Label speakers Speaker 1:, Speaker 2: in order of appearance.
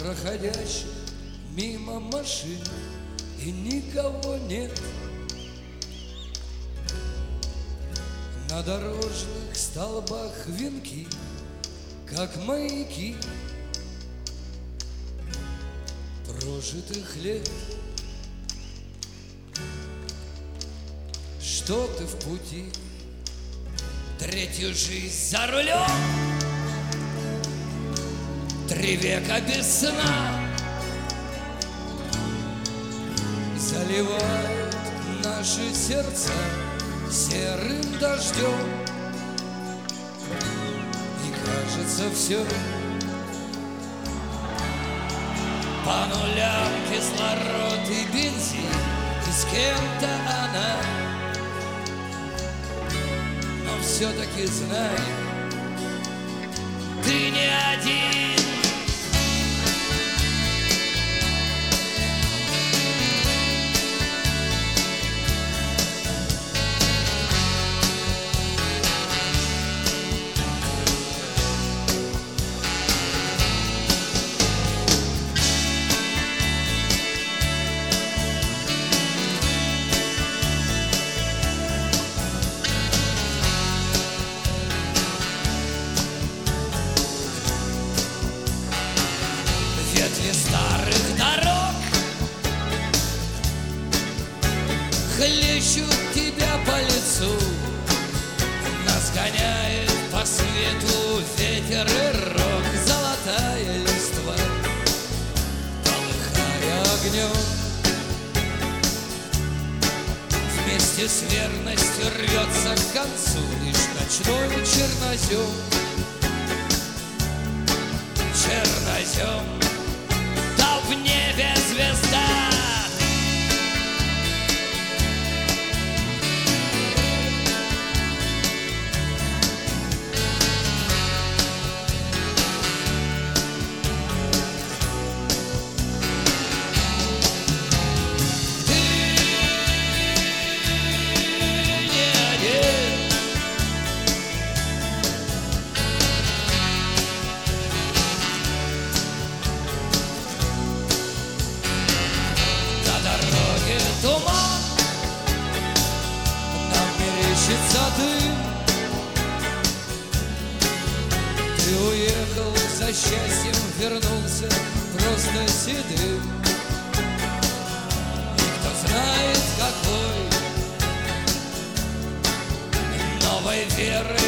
Speaker 1: проходящих мимо машин, и никого нет. На дорожных столбах венки, как маяки прожитых лет. Что ты в пути, третью жизнь за рулем, 3 века без сна заливают наши сердца серым дождем. И кажется все по нулям, кислород и бензин, и с кем-то она. Но все-таки знай, ты не один. Ветви старых дорог хлещут тебя по лицу, нас гоняет по свету ветер и рок, золотая листва, полыхая огнем. Вместе с верностью рвется к концу лишь ночной чернозем. Чернозем, там в небе звезда. Туман, нам мерещится дым. Ты уехал за счастьем, вернулся просто седым. И кто знает какой новой веры